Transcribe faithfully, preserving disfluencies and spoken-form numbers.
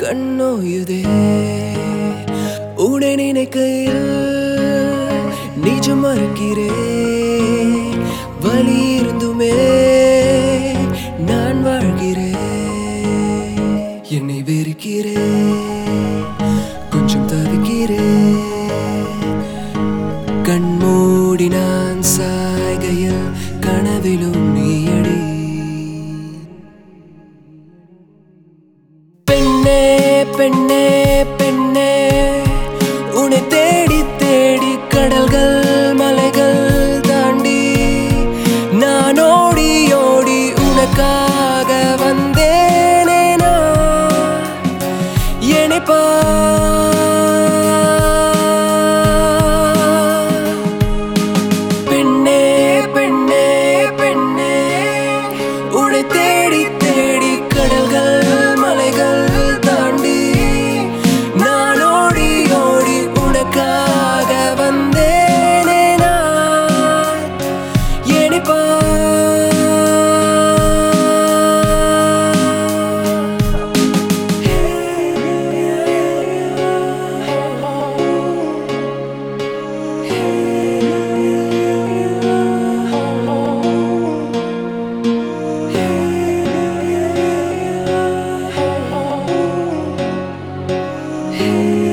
கண்ணோயுதே உன்னை நினைக்கையில் நிஜம் மறுக்கிறேன் வலி இருந்துமே நான் வாழ்கிறேன் என்னை வெறுக்கிறேன் கொஞ்சம் தவிக்கிறேன் கண்மூடி நான் சாய்கையில் கனவிலும் நீயடி பெண்ணே பெண்ணே பெண்ணே உன்னை தேடி தேடி கடல்கள் மலைகள் தாண்டி நான் ஓடி ஓடி உனக்காக வந்தேனே நான் என்னை பெண்ணே பெண்ணே பெண்ணே உன்னை தேடி தேடி கடல்கள் மலைகள் தாண்டி நான் ஓடி ஓடி உனக்காக வந்தேனே நான் என்னை Hey